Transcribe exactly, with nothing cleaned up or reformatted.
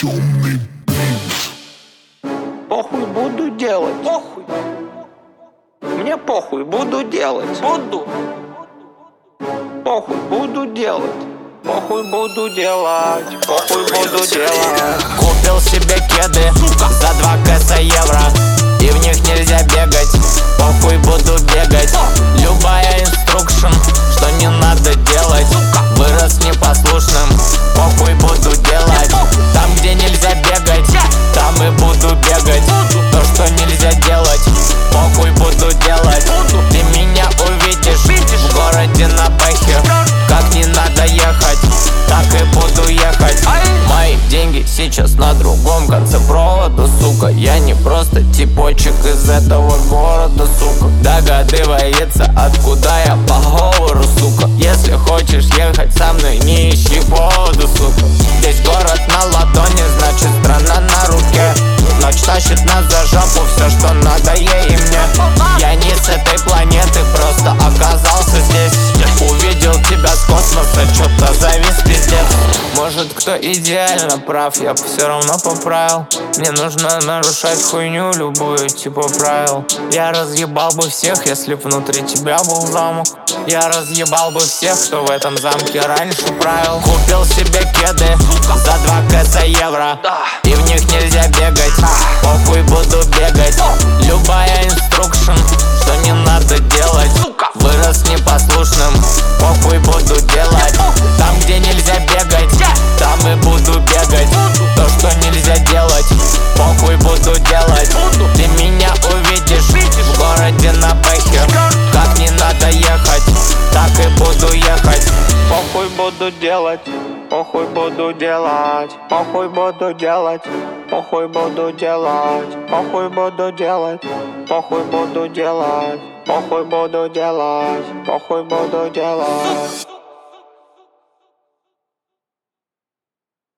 Темный бит. Похуй буду делать. Похуй. Мне похуй буду делать. Буду. Похуй буду делать. Похуй буду делать. Похуй буду делать. Купил себе кеды за два кэса евро, и в них нельзя бегать. Похуй буду бегать. Любая инструкшн, что не надо делать. Вырос непослушным. Похуй буду делать. Там, где нельзя бегать, там и буду бегать. То, что нельзя делать, похуй буду делать. Ты меня увидишь в городе на бэхе. Как не надо ехать, так и буду ехать. Мои деньги сейчас на другом конце провода, сука. Я не просто типочек из этого города, сука. Догадывается, откуда я по говору, сука. Если хочешь ехать со мной, не ищи повода, сука. Здесь город на ладони, значит страна на руке. Ночь тащит нас за жопу, все, что надо ей и мне. Я не с этой планеты, просто оказался здесь. Увидел тебя с космоса, чё-то завис, пиздец. Может, кто идеально прав, я все равно поправил. Мне нужно нарушать хуйню любую, типа правил. Я разъебал бы всех, если б внутри тебя был замок. Я разъебал бы всех, кто в этом замке раньше правил. Купил себе кеды за два кэса евро, и в них нельзя бегать. Похуй буду бегать. Любая инструкшн, что не надо делать. Вырос непослушным. Похуй буду делать. Там, где нельзя бегать, там и буду бегать. То, что нельзя делать, похуй буду делать. Ты меня увидишь в городе на бэхе. Как не надо ехать, так и буду ехать. Похуй буду делать. Похуй буду делать. Похуй буду делать. Похуй буду делать. Похуй буду делать. Похуй буду делать. Похуй буду делать. Похуй буду делать.